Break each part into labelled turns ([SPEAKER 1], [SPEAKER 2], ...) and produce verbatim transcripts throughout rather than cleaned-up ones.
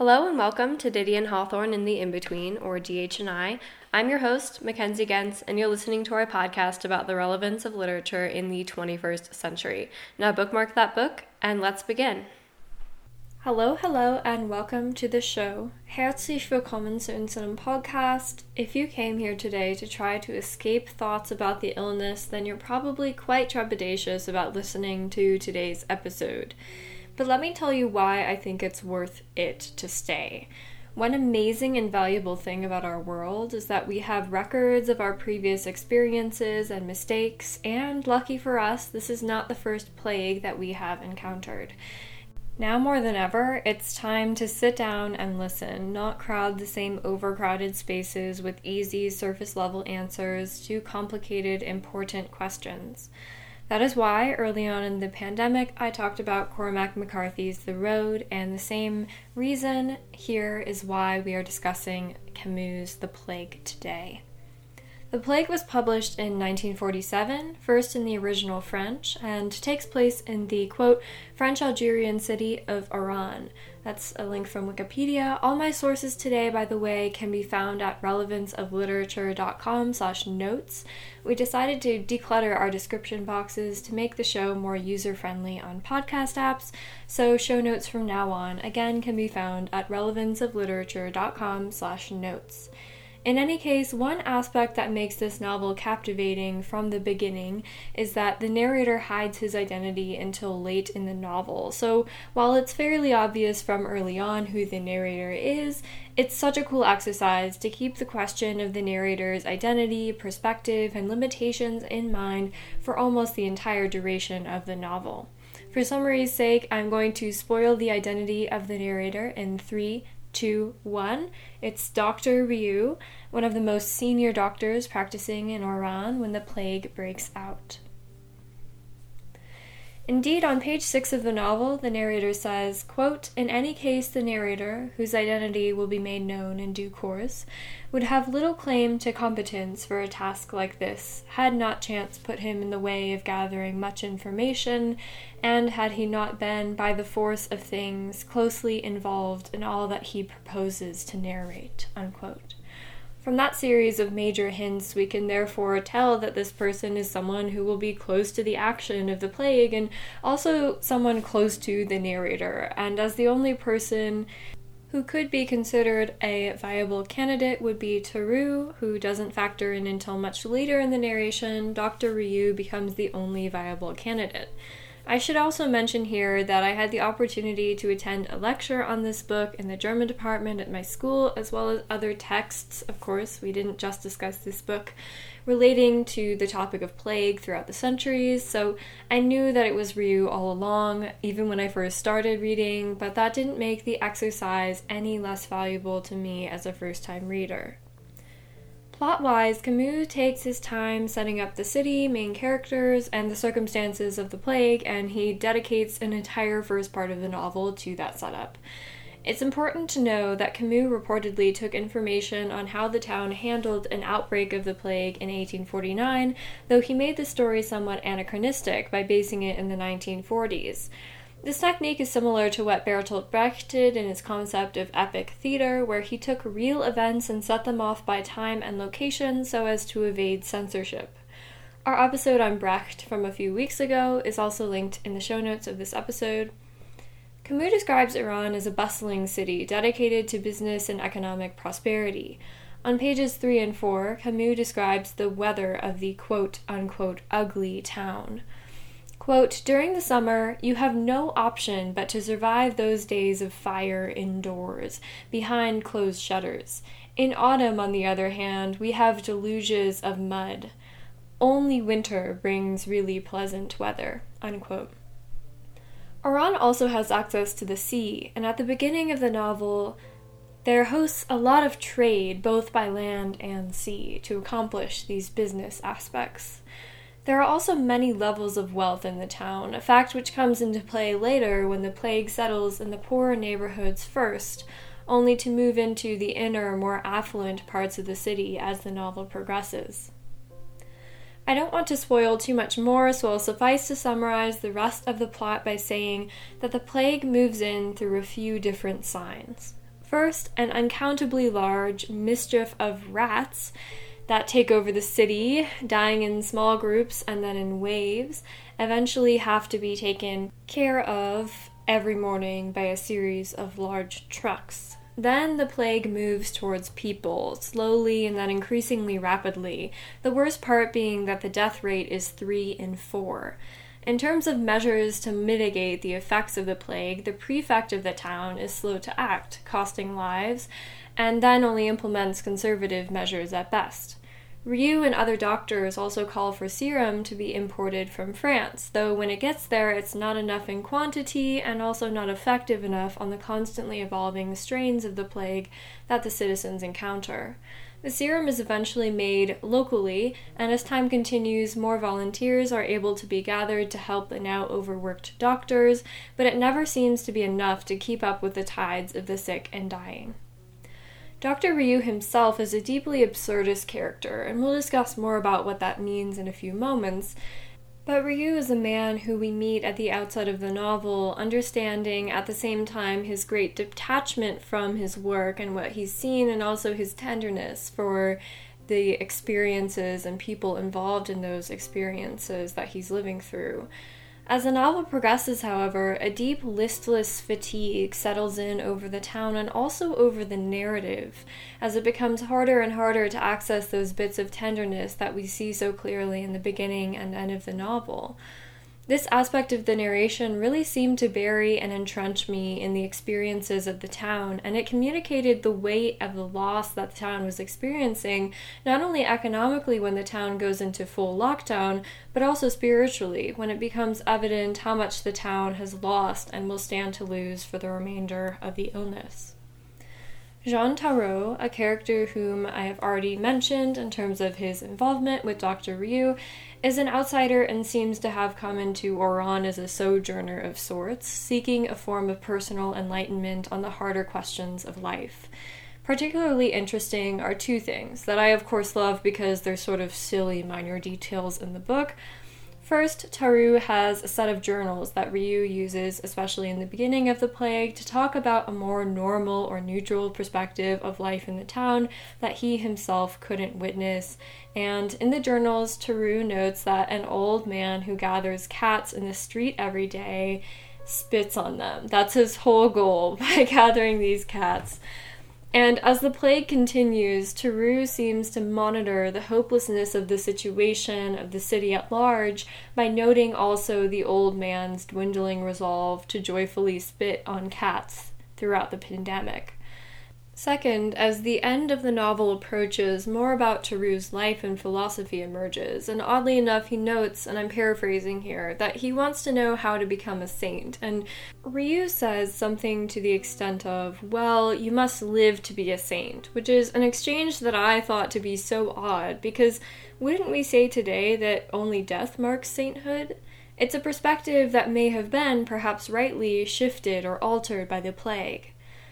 [SPEAKER 1] Hello and welcome to Diddy and Hawthorne in the In-Between, or D H and I. I'm your host, Mackenzie Gens, and you're listening to our podcast about the relevance of literature in the twenty-first century. Now bookmark that book, and let's begin. Hello, hello, and welcome to the show. Herzlich willkommen zu unserem Podcast. If you came here today to try to escape thoughts about the illness, then you're probably quite trepidatious about listening to today's episode. But let me tell you why I think it's worth it to stay. One amazing and valuable thing about our world is that we have records of our previous experiences and mistakes, and lucky for us, this is not the first plague that we have encountered. Now more than ever, it's time to sit down and listen, not crowd the same overcrowded spaces with easy surface-level answers to complicated, important questions. That is why, early on in the pandemic, I talked about Cormac McCarthy's The Road, and the same reason here is why we are discussing Camus' The Plague today. The Plague was published in nineteen forty-seven, first in the original French, and takes place in the, quote, French-Algerian city of Oran. That's a link from Wikipedia. All my sources today, by the way, can be found at relevanceofliterature.com slash notes. We decided to declutter our description boxes to make the show more user-friendly on podcast apps, so show notes from now on, again, can be found at relevanceofliterature.com slash notes. In any case, one aspect that makes this novel captivating from the beginning is that the narrator hides his identity until late in the novel. So while it's fairly obvious from early on who the narrator is, it's such a cool exercise to keep the question of the narrator's identity, perspective, and limitations in mind for almost the entire duration of the novel. For summary's sake, I'm going to spoil the identity of the narrator in three, two, one. It's Doctor Ryu, one of the most senior doctors practicing in Oran when the plague breaks out. Indeed, on page six of the novel, the narrator says, quote, in any case, the narrator, whose identity will be made known in due course, would have little claim to competence for a task like this, had not chance put him in the way of gathering much information, and had he not been, by the force of things, closely involved in all that he proposes to narrate, unquote. From that series of major hints, we can therefore tell that this person is someone who will be close to the action of the plague and also someone close to the narrator. And as the only person who could be considered a viable candidate would be Teru, who doesn't factor in until much later in the narration, Doctor Ryu becomes the only viable candidate. I should also mention here that I had the opportunity to attend a lecture on this book in the German department at my school, as well as other texts, of course, we didn't just discuss this book, relating to the topic of plague throughout the centuries, so I knew that it was Ryu all along, even when I first started reading, but that didn't make the exercise any less valuable to me as a first-time reader. Plot-wise, Camus takes his time setting up the city, main characters, and the circumstances of the plague, and he dedicates an entire first part of the novel to that setup. It's important to know that Camus reportedly took information on how the town handled an outbreak of the plague in eighteen forty-nine, though he made the story somewhat anachronistic by basing it in the nineteen forties. This technique is similar to what Bertolt Brecht did in his concept of epic theater, where he took real events and set them off by time and location so as to evade censorship. Our episode on Brecht from a few weeks ago is also linked in the show notes of this episode. Camus describes Iran as a bustling city dedicated to business and economic prosperity. On pages three and four, Camus describes the weather of the quote-unquote ugly town. Quote, during the summer, you have no option but to survive those days of fire indoors, behind closed shutters. In autumn, on the other hand, we have deluges of mud. Only winter brings really pleasant weather, unquote. Oran also has access to the sea, and at the beginning of the novel, there hosts a lot of trade, both by land and sea, to accomplish these business aspects. There are also many levels of wealth in the town, a fact which comes into play later when the plague settles in the poorer neighborhoods first, only to move into the inner, more affluent parts of the city as the novel progresses. I don't want to spoil too much more, so I'll suffice to summarize the rest of the plot by saying that the plague moves in through a few different signs. First, an uncountably large mischief of rats that take over the city, dying in small groups and then in waves, eventually have to be taken care of every morning by a series of large trucks. Then the plague moves towards people, slowly and then increasingly rapidly, the worst part being that the death rate is three in four. In terms of measures to mitigate the effects of the plague, the prefect of the town is slow to act, costing lives, and then only implements conservative measures at best. Ryu and other doctors also call for serum to be imported from France, though when it gets there, it's not enough in quantity and also not effective enough on the constantly evolving strains of the plague that the citizens encounter. The serum is eventually made locally, and as time continues, more volunteers are able to be gathered to help the now overworked doctors, but it never seems to be enough to keep up with the tides of the sick and dying. Doctor Ryu himself is a deeply absurdist character, and we'll discuss more about what that means in a few moments. But Ryu is a man who we meet at the outset of the novel, understanding at the same time his great detachment from his work and what he's seen, and also his tenderness for the experiences and people involved in those experiences that he's living through. As the novel progresses, however, a deep, listless fatigue settles in over the town and also over the narrative, as it becomes harder and harder to access those bits of tenderness that we see so clearly in the beginning and end of the novel. This aspect of the narration really seemed to bury and entrench me in the experiences of the town, and it communicated the weight of the loss that the town was experiencing, not only economically when the town goes into full lockdown, but also spiritually, when it becomes evident how much the town has lost and will stand to lose for the remainder of the illness. Jean Tarot, a character whom I have already mentioned in terms of his involvement with Doctor Ryu, is an outsider and seems to have come into Oran as a sojourner of sorts, seeking a form of personal enlightenment on the harder questions of life. Particularly interesting are two things that I of course love because they're sort of silly minor details in the book. First, Taru has a set of journals that Ryu uses, especially in the beginning of the plague, to talk about a more normal or neutral perspective of life in the town that he himself couldn't witness. And in the journals, Taru notes that an old man who gathers cats in the street every day spits on them. That's his whole goal by gathering these cats. And as the plague continues, Taru seems to monitor the hopelessness of the situation of the city at large by noting also the old man's dwindling resolve to joyfully spit on cats throughout the pandemic. Second, as the end of the novel approaches, more about Taru's life and philosophy emerges, and oddly enough he notes, and I'm paraphrasing here, that he wants to know how to become a saint, and Ryu says something to the extent of, well, you must live to be a saint, which is an exchange that I thought to be so odd, because wouldn't we say today that only death marks sainthood? It's a perspective that may have been, perhaps rightly, shifted or altered by the plague.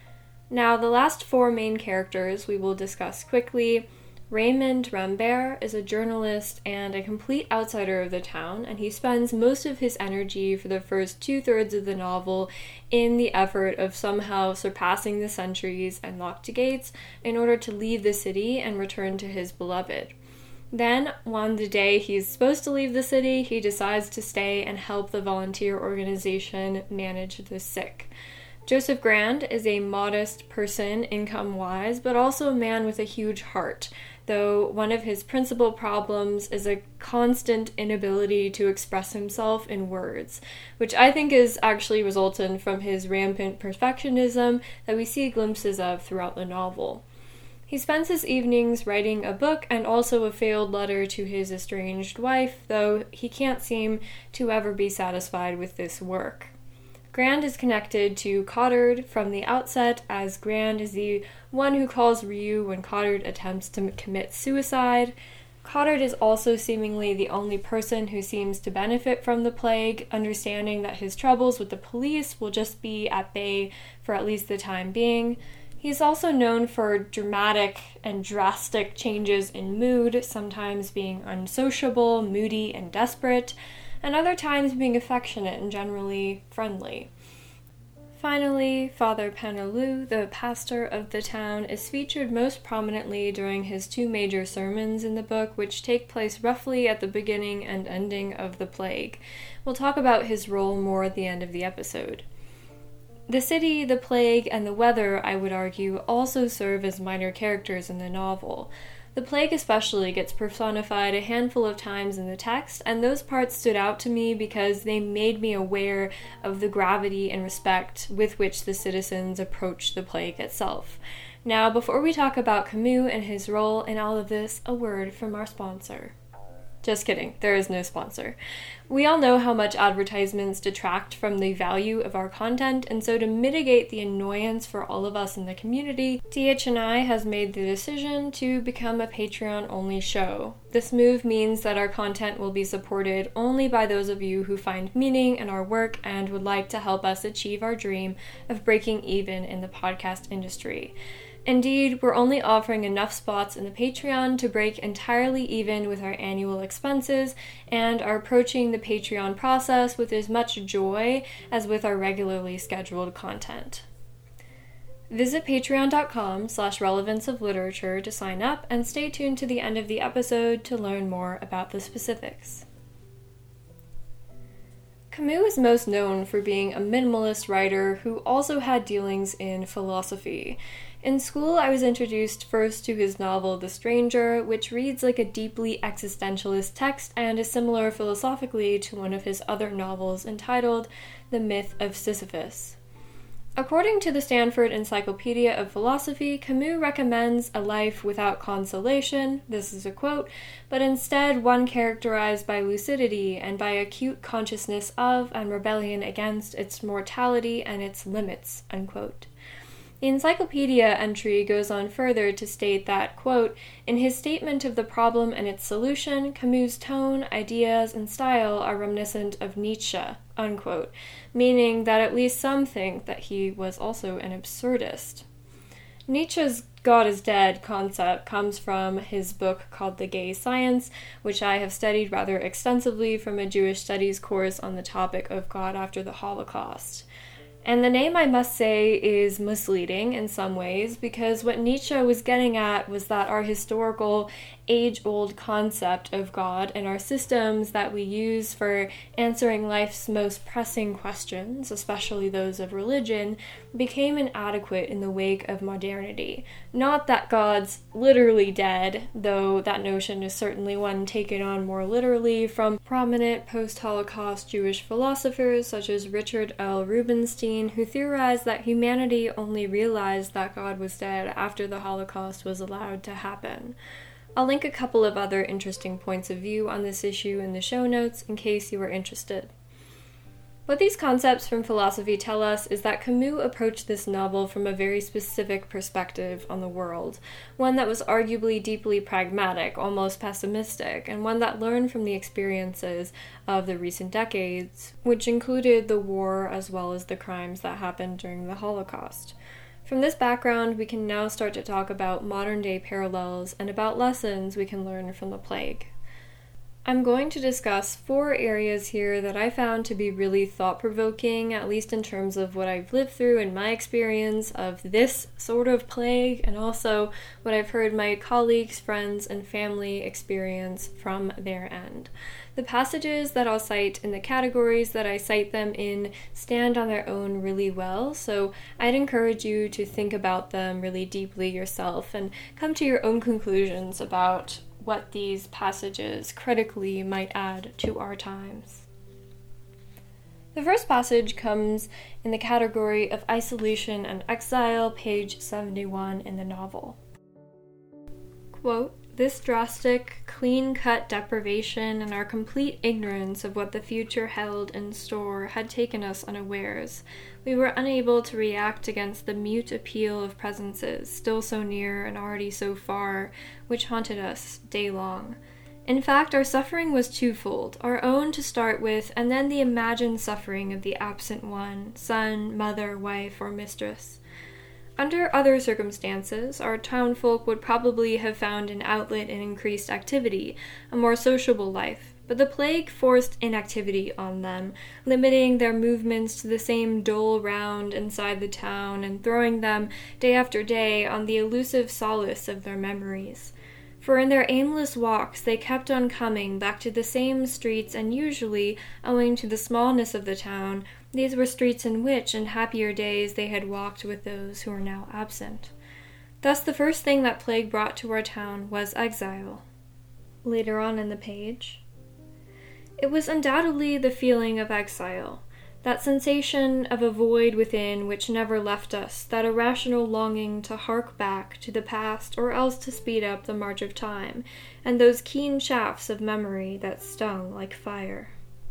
[SPEAKER 1] Now, the last four main characters we will discuss quickly. Raymond Rambert is a journalist and a complete outsider of the town, and he spends most of his energy for the first two-thirds of the novel in the effort of somehow surpassing the sentries and locked gates in order to leave the city and return to his beloved. Then, on the day he's supposed to leave the city, he decides to stay and help the volunteer organization manage the sick. Joseph Grand is a modest person income-wise, but also a man with a huge heart, though one of his principal problems is a constant inability to express himself in words, which I think is actually resultant from his rampant perfectionism that we see glimpses of throughout the novel. He spends his evenings writing a book and also a failed letter to his estranged wife, though he can't seem to ever be satisfied with this work. Grand is connected to Cottard from the outset, as Grand is the one who calls Ryu when Cottard attempts to commit suicide. Cottard is also seemingly the only person who seems to benefit from the plague, understanding that his troubles with the police will just be at bay for at least the time being. He's also known for dramatic and drastic changes in mood, sometimes being unsociable, moody, and desperate, and other times being affectionate and generally friendly. Finally, Father Panaloo, the pastor of the town, is featured most prominently during his two major sermons in the book, which take place roughly at the beginning and ending of the plague. We'll talk about his role more at the end of the episode. The city, the plague, and the weather, I would argue, also serve as minor characters in the novel. The plague especially gets personified a handful of times in the text, and those parts stood out to me because they made me aware of the gravity and respect with which the citizens approach the plague itself. Now, before we talk about Camus and his role in all of this, a word from our sponsor. Just kidding, there is no sponsor. We all know how much advertisements detract from the value of our content, and so to mitigate the annoyance for all of us in the community, D H and I has made the decision to become a Patreon-only show. This move means that our content will be supported only by those of you who find meaning in our work and would like to help us achieve our dream of breaking even in the podcast industry. Indeed, we're only offering enough spots in the Patreon to break entirely even with our annual expenses and are approaching the Patreon process with as much joy as with our regularly scheduled content. Visit patreon.com slash relevance of literature to sign up and stay tuned to the end of the episode to learn more about the specifics. Camus is most known for being a minimalist writer who also had dealings in philosophy. In school, I was introduced first to his novel The Stranger, which reads like a deeply existentialist text and is similar philosophically to one of his other novels entitled The Myth of Sisyphus. According to the Stanford Encyclopedia of Philosophy, Camus recommends a life without consolation, this is a quote, but instead one characterized by lucidity and by acute consciousness of and rebellion against its mortality and its limits, unquote. The encyclopedia entry goes on further to state that, quote, in his statement of the problem and its solution, Camus' tone, ideas, and style are reminiscent of Nietzsche, unquote, meaning that at least some think that he was also an absurdist. Nietzsche's God is dead concept comes from his book called The Gay Science, which I have studied rather extensively from a Jewish studies course on the topic of God after the Holocaust. And the name, I must say, is misleading in some ways, because what Nietzsche was getting at was that our historical, age-old concept of God and our systems that we use for answering life's most pressing questions, especially those of religion, became inadequate in the wake of modernity. Not that God's literally dead, though that notion is certainly one taken on more literally from prominent post-Holocaust Jewish philosophers such as Richard L. Rubinstein, who theorized that humanity only realized that God was dead after the Holocaust was allowed to happen. I'll link a couple of other interesting points of view on this issue in the show notes in case you are interested. What these concepts from philosophy tell us is that Camus approached this novel from a very specific perspective on the world, one that was arguably deeply pragmatic, almost pessimistic, and one that learned from the experiences of the recent decades, which included the war as well as the crimes that happened during the Holocaust. From this background, we can now start to talk about modern-day parallels and about lessons we can learn from the plague. I'm going to discuss four areas here that I found to be really thought-provoking, at least in terms of what I've lived through in my experience of this sort of plague, and also what I've heard my colleagues, friends, and family experience from their end. The passages that I'll cite in the categories that I cite them in stand on their own really well, so I'd encourage you to think about them really deeply yourself and come to your own conclusions about what these passages critically might add to our times. The first passage comes in the category of isolation and exile, page seventy-one in the novel. Quote, this drastic, clean-cut deprivation and our complete ignorance of what the future held in store had taken us unawares. We were unable to react against the mute appeal of presences, still so near and already so far, which haunted us day long. In fact, our suffering was twofold, our own to start with, and then the imagined suffering of the absent one, son, mother, wife, or mistress. Under other circumstances, our townfolk would probably have found an outlet in increased activity, a more sociable life, but but the plague forced inactivity on them, limiting their movements to the same dull round inside the town and throwing them, day after day, on the elusive solace of their memories. For in their aimless walks they kept on coming back to the same streets, and usually, owing to the smallness of the town, these were streets in which, in happier days, they had walked with those who were now absent. Thus the first thing that plague brought to our town was exile. Later on in the page, it was undoubtedly the feeling of exile, that sensation of a void within which never left us, that irrational longing to hark back to the past or else to speed up the march of time, and those keen shafts of memory that stung like fire.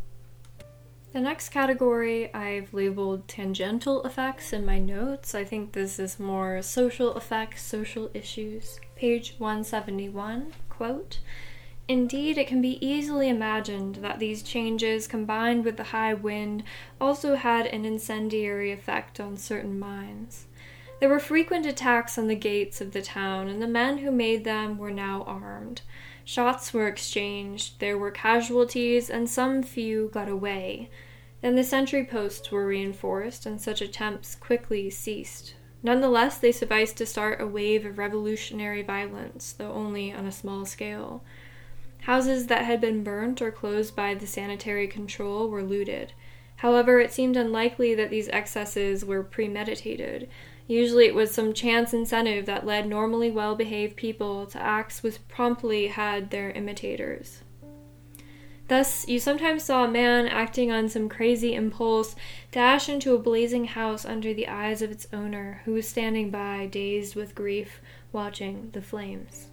[SPEAKER 1] The next category I've labeled tangential effects in my notes. I think this is more social effects, social issues. Page one seventy-one, quote, "Indeed, it can be easily imagined that these changes, combined with the high wind, also had an incendiary effect on certain minds. There were frequent attacks on the gates of the town, and the men who made them were now armed. Shots were exchanged, there were casualties, and some few got away. Then the sentry posts were reinforced, and such attempts quickly ceased. Nonetheless, they sufficed to start a wave of revolutionary violence, though only on a small scale. Houses that had been burnt or closed by the sanitary control were looted. However, it seemed unlikely that these excesses were premeditated. Usually it was some chance incentive that led normally well-behaved people to acts which promptly had their imitators. Thus, you sometimes saw a man acting on some crazy impulse dash into a blazing house under the eyes of its owner, who was standing by, dazed with grief, watching the flames."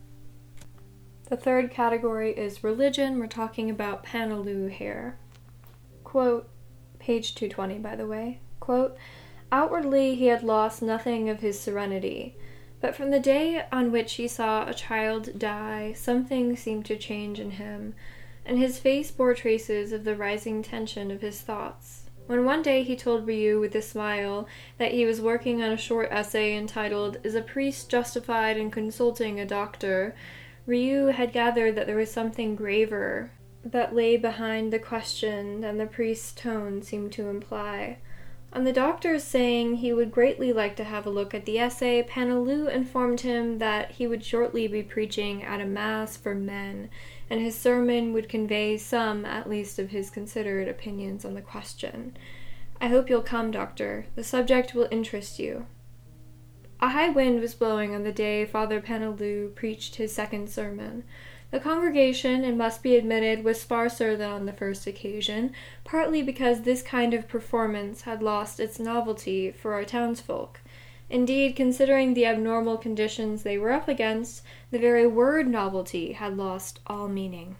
[SPEAKER 1] The third category is religion. We're talking about Panaloo here. Quote, page two twenty, by the way, quote, "Outwardly he had lost nothing of his serenity, but from the day on which he saw a child die, something seemed to change in him, and his face bore traces of the rising tension of his thoughts. When one day he told Ryu with a smile that he was working on a short essay entitled, 'Is a Priest Justified in Consulting a Doctor?' Ryu had gathered that there was something graver that lay behind the question than the priest's tone seemed to imply. On the doctor's saying he would greatly like to have a look at the essay, Panaloo informed him that he would shortly be preaching at a mass for men, and his sermon would convey some, at least, of his considered opinions on the question. 'I hope you'll come, doctor. The subject will interest you.' A high wind was blowing on the day Father Panaloo preached his second sermon. The congregation, it must be admitted, was sparser than on the first occasion, partly because this kind of performance had lost its novelty for our townsfolk. Indeed, considering the abnormal conditions they were up against, the very word novelty had lost all meaning.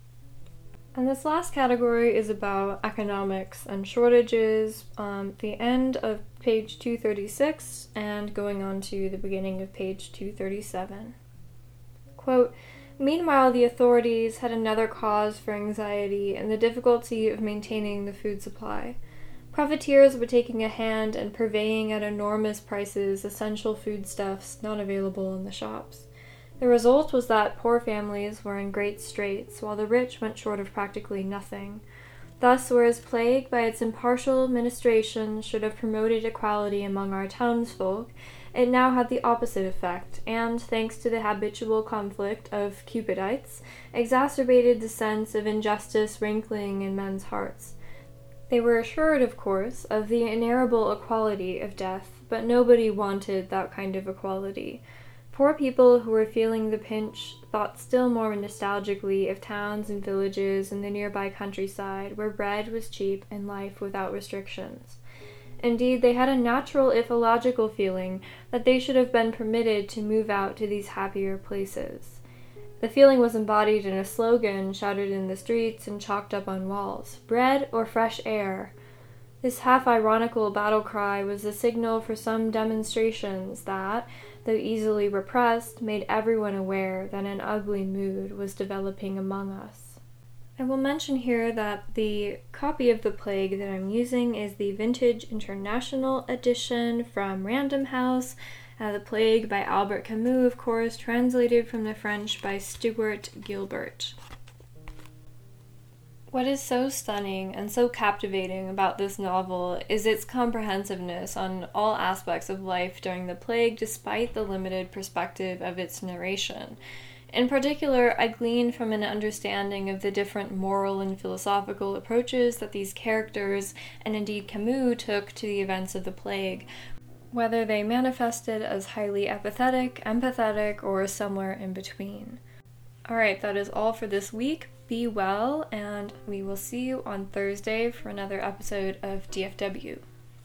[SPEAKER 1] And this last category is about economics and shortages, um, the end of page two thirty-six and going on to the beginning of page two thirty-seven. Quote, "Meanwhile, the authorities had another cause for anxiety in the difficulty of maintaining the food supply. Profiteers were taking a hand and purveying at enormous prices essential foodstuffs not available in the shops. The result was that poor families were in great straits, while the rich went short of practically nothing. Thus, whereas plague, by its impartial ministration, should have promoted equality among our townsfolk, it now had the opposite effect, and, thanks to the habitual conflict of Cupidites, exacerbated the sense of injustice rankling in men's hearts. They were assured, of course, of the inalienable equality of death, but nobody wanted that kind of equality. Poor people who were feeling the pinch thought still more nostalgically of towns and villages in the nearby countryside, where bread was cheap and life without restrictions. Indeed, they had a natural, if illogical, feeling that they should have been permitted to move out to these happier places. The feeling was embodied in a slogan shouted in the streets and chalked up on walls: bread or fresh air. This half-ironical battle cry was the signal for some demonstrations that, though easily repressed, made everyone aware that an ugly mood was developing among us. I will mention here that the copy of The Plague that I'm using is the Vintage International Edition from Random House, uh, The Plague by Albert Camus, of course, translated from the French by Stuart Gilbert. What is so stunning and so captivating about this novel is its comprehensiveness on all aspects of life during the plague, despite the limited perspective of its narration. In particular, I glean from an understanding of the different moral and philosophical approaches that these characters, and indeed Camus, took to the events of the plague, whether they manifested as highly apathetic, empathetic, or somewhere in between. Alright, that is all for this week. Be well, and we will see you on Thursday for another episode of D F W.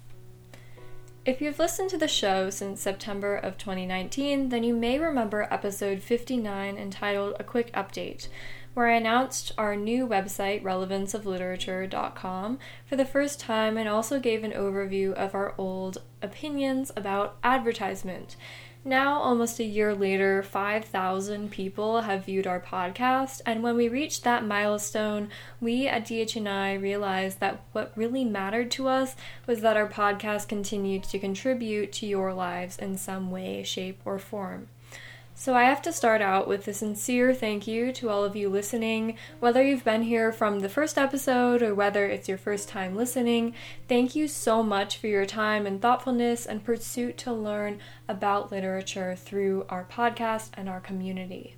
[SPEAKER 1] If you've listened to the show since September of twenty nineteen, then you may remember episode fifty-nine entitled A Quick Update, where I announced our new website, relevance of literature dot com, for the first time and also gave an overview of our old opinions about advertisement. Now, almost a year later, five thousand people have viewed our podcast, and when we reached that milestone, we at D H and I realized that what really mattered to us was that our podcast continued to contribute to your lives in some way, shape, or form. So I have to start out with a sincere thank you to all of you listening, whether you've been here from the first episode or whether it's your first time listening. Thank you so much for your time and thoughtfulness and pursuit to learn about literature through our podcast and our community.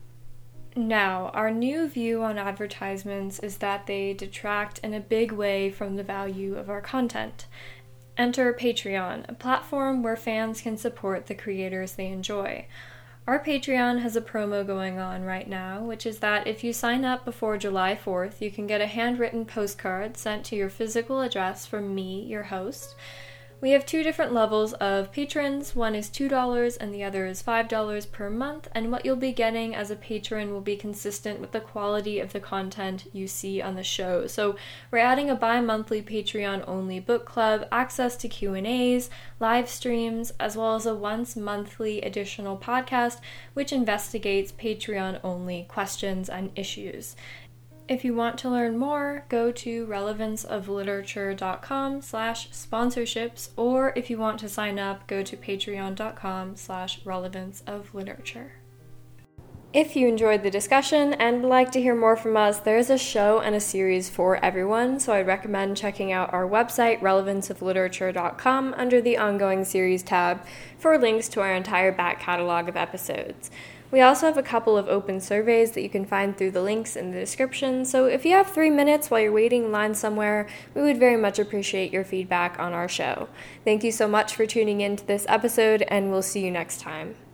[SPEAKER 1] Now, our new view on advertisements is that they detract in a big way from the value of our content. Enter Patreon, a platform where fans can support the creators they enjoy. Our Patreon has a promo going on right now, which is that if you sign up before July fourth, you can get a handwritten postcard sent to your physical address from me, your host. We have two different levels of patrons. One is two dollars and the other is five dollars per month, and what you'll be getting as a patron will be consistent with the quality of the content you see on the show. So we're adding a bi-monthly Patreon-only book club, access to Q and A's, live streams, as well as a once-monthly additional podcast which investigates Patreon-only questions and issues. If you want to learn more, go to relevance of literature dot com slash sponsorships, or if you want to sign up, go to patreon dot com slash relevance of literature. If you enjoyed the discussion and would like to hear more from us, there's a show and a series for everyone, so I'd recommend checking out our website, relevance of literature dot com, under the Ongoing Series tab for links to our entire back catalog of episodes. We also have a couple of open surveys that you can find through the links in the description, so if you have three minutes while you're waiting in line somewhere, we would very much appreciate your feedback on our show. Thank you so much for tuning in to this episode, and we'll see you next time.